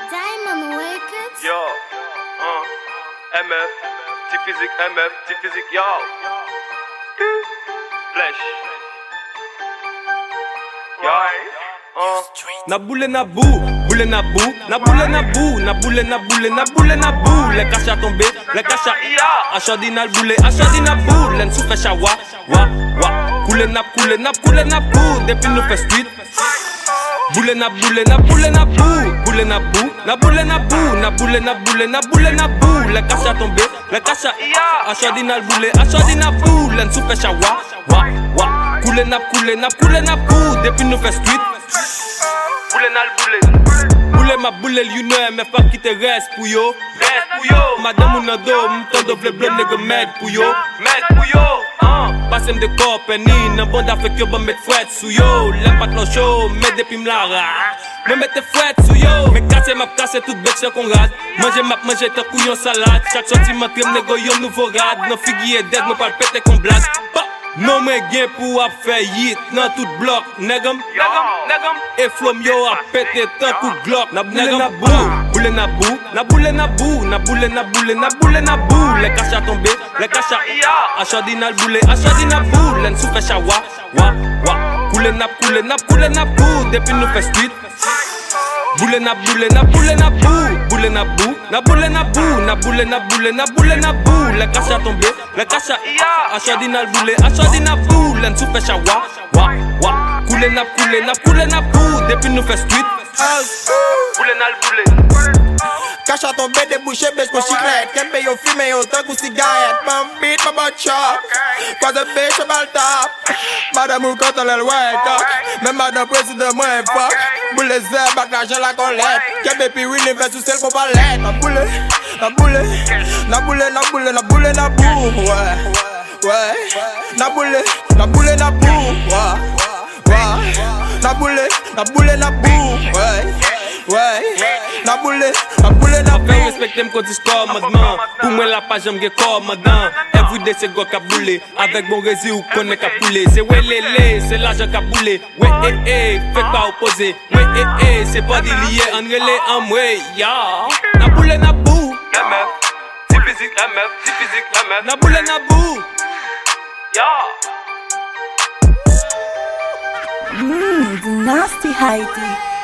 Diamond Wicked. Yo, MF, petit physique, yo. Flash. Yo, Na boule na bou, boule na bou, na boule na bou, na boule na boule, na boule na bou. Les caches à tomber, les caches à ia. Achadi na boule, achadi na bou. Len sou fait wa, wa, wa. Coule na bou, depuis nous fait street. Boule na boule, na boule na bou, boule na bou, na boule na bou, na boule na boule, na boule na bou. Les caches à tomber, les caches à ia. Achadi na boule, achadi na bou. Len sou fait wa, wa, wa. Coule na bou, depuis nous fait street. boule na le Boule ma boule, you know, mais pas qui te reste pour yo. reste pour yo, Madame ou nado, m'tend de bleu nègre med pour yo. mec pour yo, Passe de compagnie, nan bon d'affaire que bon mettre fouette sous yo. L'aime pas trop chaud, mais depuis m'lara. Me mette fouette sous yo. Me casse toute bête chez qu'on rate. Manger ta couillon salade. Chaque sentiment crème négo yon nouveau rad. Non figuier dead, me parle pété qu'on blague. Non mais gain pour a faire hit. Nan tout bloc, nègam. Et flom yo a pété tant coup glock. Na boule na bou, boule na bou, na boule na bou, na boule na boule, na boule na bou. Les caches à tomber, les caches à ia. Achadi na boule, achadi na bou. Len sou fait chawa, wa, wa. Coule na bou, depuis nous fait street. Boule na boule, na boule na bou, boule na bou, na boule na bou, na boule na boule, na boule na bou. Les caches à tomber, les caches à ia. Achadi na boule, achadi na bou. Len sou fait chawa, wa, wa. Coule na bou, depuis nous fait street. boule na le boule. Cache à tomber, débouché, baisse mon chiclette. Kembe yo fume yo tank ou cigarette. Mam beat, ma butt chop. Quoi de bitch, mal top. Madame ou quand elle est wake up. Même madame président, moi est fuck. Boule zè, bac l'argent la collette. Kembe pi win, invest sous celle qu'on palette. Na boule, na boule, na boule, na boule, na boule, na bou. Ouais, ouais. Na boule, na boule, na bou. Ouais, ouais. Na boule, na bou. Ouais. Ouais, na boule, na bou. Fais respecter m'ko dis commandement. Pour moi la page j'aime commandant. Everyday c'est go ka boule. Avec bon rési ou connaît ka poule. C'est ouais lélé, c'est l'argent ka boule. Ouais fait pas opposer. Ouais c'est pas lié en relais en moi. Ya, na boule na bou. MF, petit physique, MF. Na boule na bou. Yo. The nasty Heidi.